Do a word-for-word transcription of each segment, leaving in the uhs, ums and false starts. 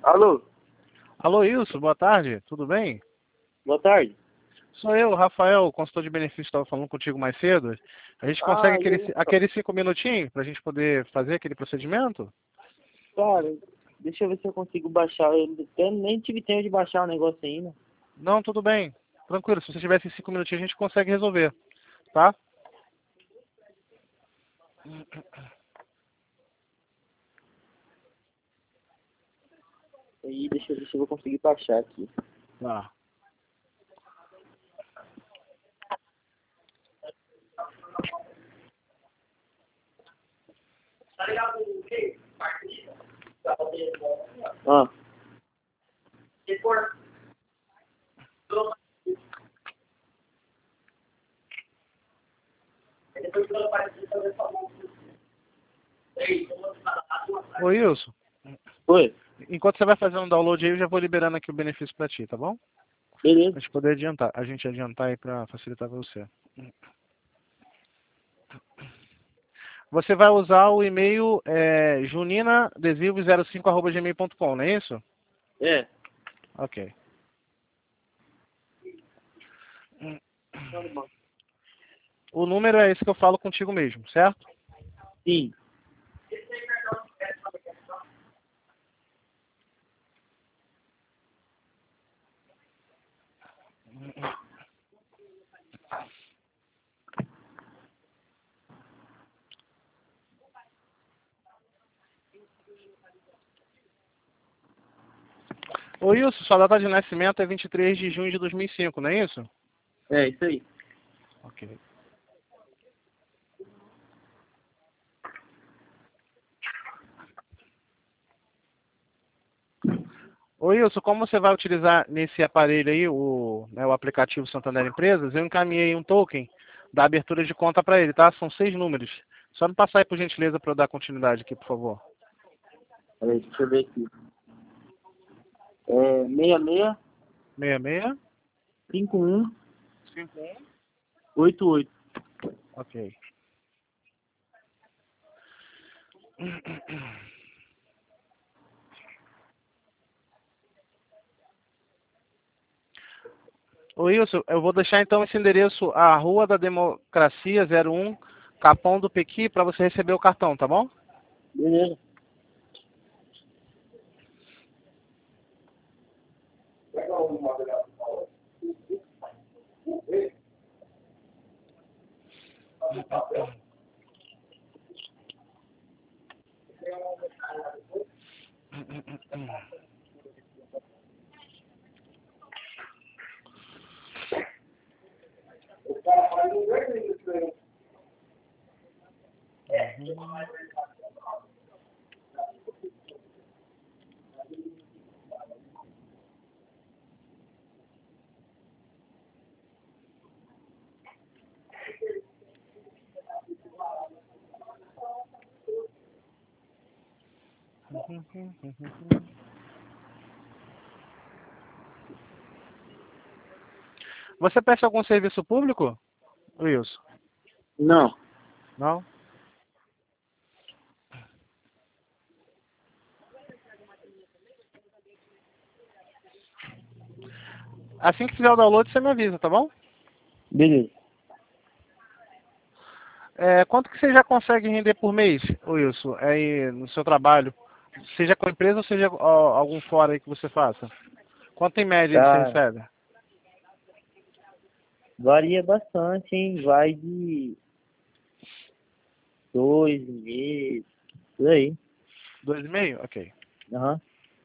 Alô, Alô, Wilson, boa tarde, tudo bem? boa tarde. Sou eu, Rafael, consultor de benefícios, estava falando contigo mais cedo. A gente consegue Ah, e aquele, aí, aqueles cinco minutinhos para a gente poder fazer aquele procedimento? cara, deixa eu ver se eu consigo baixar. Eu até nem tive tempo de baixar o negócio ainda. Não, tudo bem. Tranquilo, se você tivesse cinco minutinhos a gente consegue resolver, tá? Aí, deixa eu ver se eu vou conseguir baixar aqui. Tá. Ah, Ô, Wilson, foi? enquanto você vai fazendo um download aí, eu já vou liberando aqui o benefício para ti, tá bom? Beleza. A gente poder adiantar, a gente adiantar aí para facilitar para você. Você vai usar o e-mail é, juninadesivo zero cinco arroba gmail ponto com, não é isso? É. Ok. O número é esse que eu falo contigo mesmo, certo? Sim. Ô Wilson, sua data de nascimento é vinte e três de junho de dois mil e cinco, não é isso? É, isso aí. Ok. Ô Wilson, como você vai utilizar nesse aparelho aí, o, né, o aplicativo Santander Empresas, eu encaminhei um token da abertura de conta para ele, tá? São seis números. Só me passar aí por gentileza para eu dar continuidade aqui, por favor. Peraí, deixa eu ver aqui. É seis seis seis seis cinco um cinco um. oito oito. Ok. Ô Wilson, eu vou deixar então esse endereço, a Rua da Democracia zero um, Capão do Pequi, para você receber o cartão, tá bom? Beleza. Uhum. Você presta algum serviço público, Wilson? Não. Não? Assim que fizer o download, você me avisa, tá bom? Beleza. É, quanto que você já consegue render por mês, Wilson, aí no seu trabalho? Seja com a empresa ou seja ó, algum fora aí que você faça? Quanto em média você Cara, recebe? varia bastante, hein? Vai de dois meses, por aí. Dois e meio? Ok. Aham.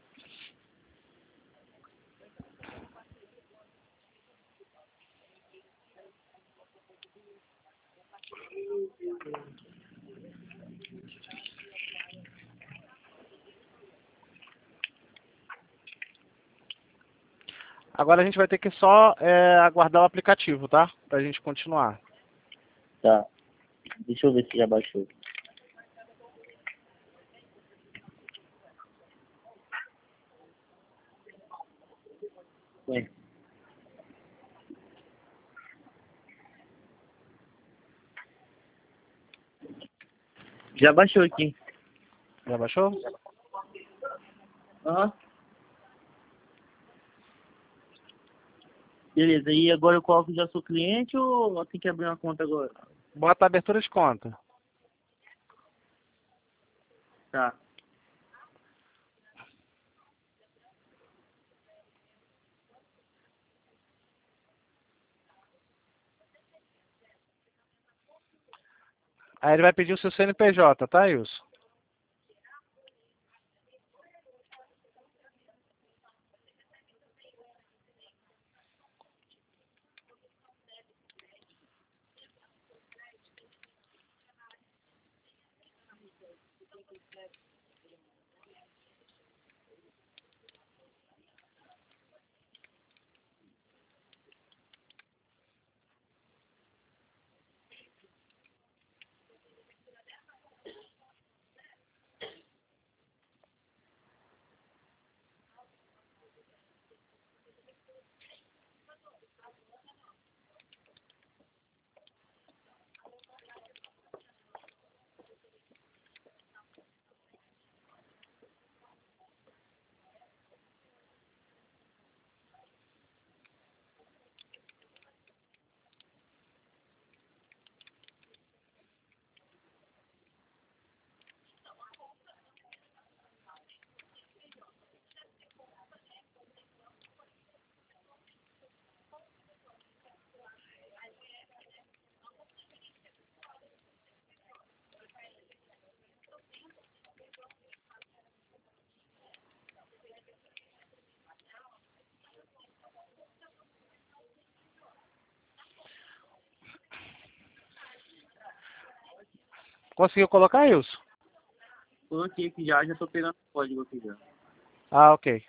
Agora a gente vai ter que só é, aguardar o aplicativo, tá? Pra gente continuar. Tá. Deixa eu ver se já baixou. É. Já baixou aqui. Já baixou? Aham. Beleza, e agora eu coloco já sou cliente ou eu tenho que abrir uma conta agora? Bota a abertura de conta. Tá. Aí ele vai pedir o seu C N P J, tá, Wilson? Conseguiu colocar, Wilson? Coloquei aqui já, já tô pegando o código aqui já. Ah, ok.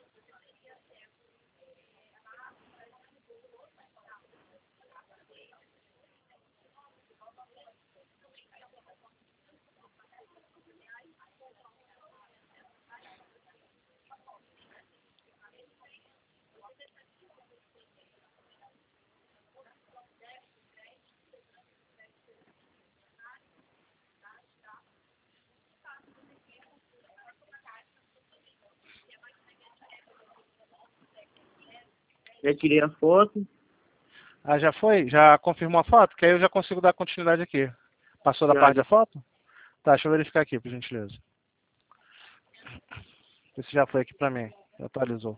Já tirei a foto. Ah, já foi? Já confirmou a foto? Que aí eu já consigo dar continuidade aqui. Passou da Já, parte já. da foto? Tá, deixa eu verificar aqui, por gentileza. Ver se já foi aqui pra mim. Já atualizou.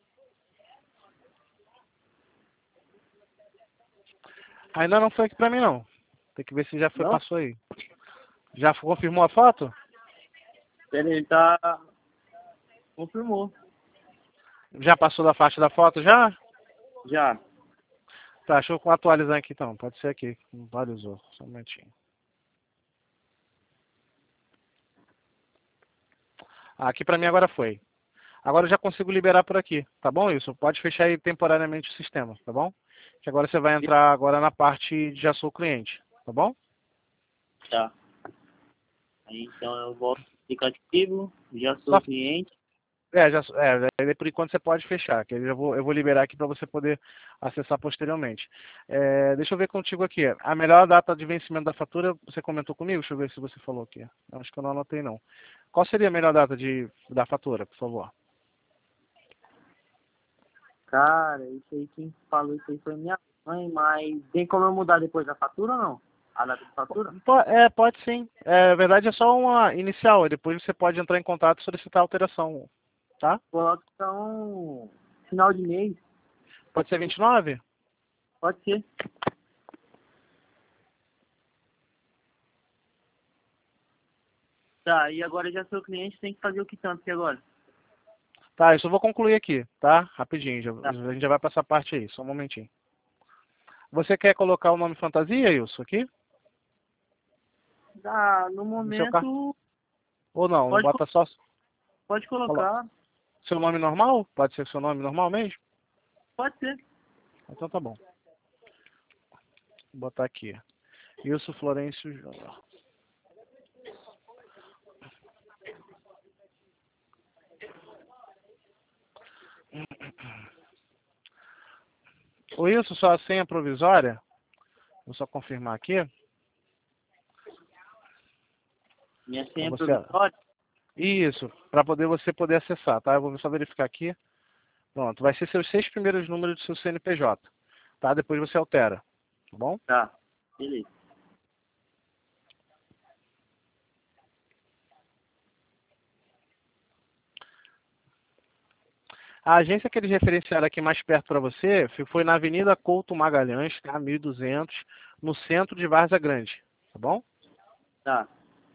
Ainda não foi aqui pra mim, não. Tem que ver se já foi, Não? passou aí. Já confirmou a foto? Pera aí, ele tá... Confirmou. Já passou da faixa da foto, já? Já. Tá, deixa eu atualizar aqui então. Pode ser aqui. Não atualizou. Só um momentinho. Ah, aqui pra mim agora foi. Agora eu já consigo liberar por aqui, tá bom, Wilson? Pode fechar aí temporariamente o sistema, tá bom? Que agora você vai entrar agora na parte de já sou cliente, tá bom? Tá. Aí então eu volto no aplicativo, já sou Só, cliente. é, já, é, é, por enquanto você pode fechar, que eu vou, eu vou liberar aqui para você poder acessar posteriormente. É, deixa eu ver contigo aqui. A melhor data de vencimento da fatura, você comentou comigo? Deixa eu ver se você falou aqui. Acho que eu não anotei não. Qual seria a melhor data de, da fatura, por favor? Cara, isso aí quem falou isso aí foi minha mãe, mas tem como eu mudar depois da fatura ou não? A data de fatura? Po- É, pode sim. É, na verdade é só uma inicial, e depois você pode entrar em contato e solicitar alteração, tá? Coloca então final de mês. Pode ser vinte e nove? Pode ser. Tá, e agora já sou cliente, tem que fazer o que tanto aqui agora? Tá, eu só vou concluir aqui, tá? Rapidinho, já- Tá. a gente já vai passar a parte aí, só um momentinho. Você quer colocar o nome fantasia, Wilson, aqui? Tá, no No seu carro? momento, Ou não? pode, co- Bota só pode colo- colocar. seu nome normal? Pode ser seu nome normal mesmo? Pode ser. Então tá bom. Vou botar aqui. Wilson Florencio Júnior. O Wilson, só a senha provisória. Vou só confirmar aqui. Minha Pra senha você... provisória. Isso, para poder você poder acessar, tá? Eu vou só verificar aqui. Pronto, vai ser seus seis primeiros números do seu C N P J. tá? Depois você altera, tá bom? Tá, beleza. A agência que eles referenciaram aqui mais perto para você foi na Avenida Couto Magalhães, tá? mil e duzentos, no centro de Várzea Grande, tá bom? Tá.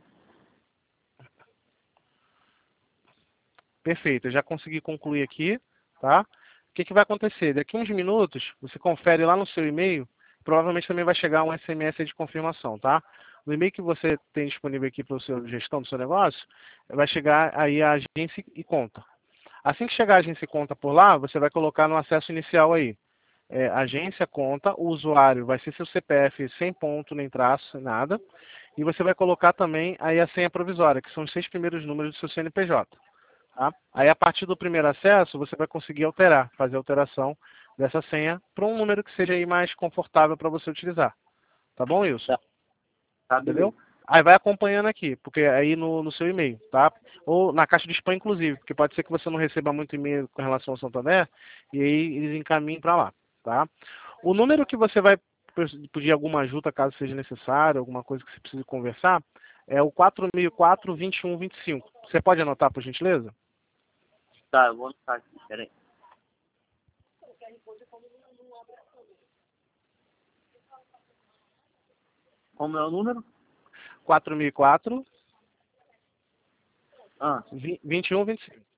Perfeito, eu já consegui concluir aqui, tá? O que, que vai acontecer? Daqui a uns minutos, você confere lá no seu e-mail, provavelmente também vai chegar um S M S de confirmação, tá? No e-mail que você tem disponível aqui para a sua gestão do seu negócio, vai chegar aí a agência e conta. Assim que chegar a agência e conta por lá, você vai colocar no acesso inicial aí. É, agência, conta, o usuário vai ser seu C P F sem ponto, nem traço, sem nada. E você vai colocar também aí a senha provisória, que são os seis primeiros números do seu C N P J. Tá? Aí a partir do primeiro acesso, você vai conseguir alterar, fazer a alteração dessa senha para um número que seja aí mais confortável para você utilizar. Tá bom, Wilson? Tá. Tá, Entendeu? beleza. Aí vai acompanhando aqui, porque aí no, no seu e-mail, tá? Ou na caixa de spam, inclusive, porque pode ser que você não receba muito e-mail com relação ao Santander, e aí eles encaminhem para lá, tá? O número que você vai pedir alguma ajuda, caso seja necessário, alguma coisa que você precise conversar, é o quatro mil e quatro, vinte e um, vinte e cinco. Você pode anotar, por gentileza? Tá, eu vou anotar aqui, peraí. Como é o número? quatro mil e quatro, Ah, vinte e um, vinte e cinco.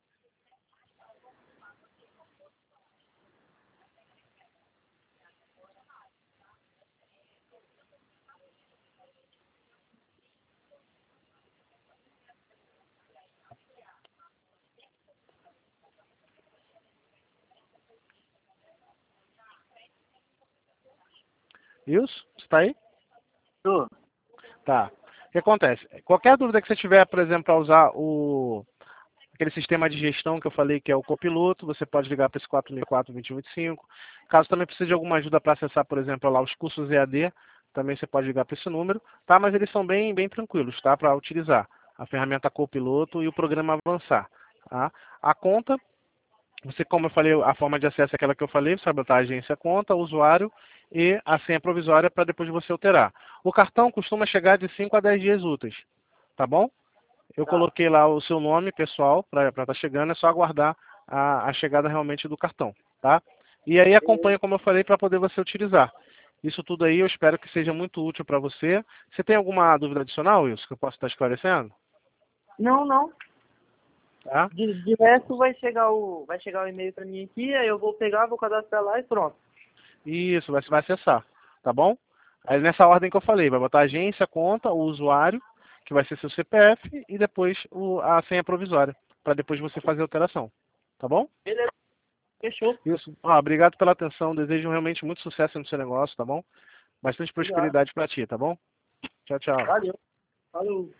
Isso? Está aí? tô. Tá. O que acontece? Qualquer dúvida que você tiver, por exemplo, para usar o aquele sistema de gestão que eu falei que é o copiloto, você pode ligar para esse quatro mil e quatro, vinte e um, vinte e cinco. Caso também precise de alguma ajuda para acessar, por exemplo, lá os cursos E A D, também você pode ligar para esse número, tá? Mas eles são bem, bem tranquilos, tá? Para utilizar a ferramenta copiloto e o programa avançar, tá? A conta, você, como eu falei, a forma de acesso é aquela que eu falei, você vai botar a agência, conta, o usuário e a senha provisória para depois você alterar. O cartão costuma chegar de cinco a dez dias úteis, tá bom? Eu Tá. coloquei lá o seu nome pessoal para estar tá chegando, é só aguardar a, a chegada realmente do cartão, tá? E aí acompanha, como eu falei, para poder você utilizar. Isso tudo aí eu espero que seja muito útil para você. Você tem alguma dúvida adicional, Wilson, que eu possa estar esclarecendo? Não, não. Tá? De, de resto vai chegar o. Vai chegar o e-mail pra mim aqui, aí eu vou pegar, vou cadastrar lá e pronto. Isso, você vai acessar, tá bom? Aí nessa ordem que eu falei, vai botar a agência, conta, o usuário, que vai ser seu C P F, e depois o, a senha provisória, para depois você fazer a alteração, tá bom? Beleza, fechou. Isso. Ah, obrigado pela atenção. Desejo realmente muito sucesso no seu negócio, tá bom? Bastante Obrigado. prosperidade para ti, tá bom? Tchau, tchau. Valeu. Falou.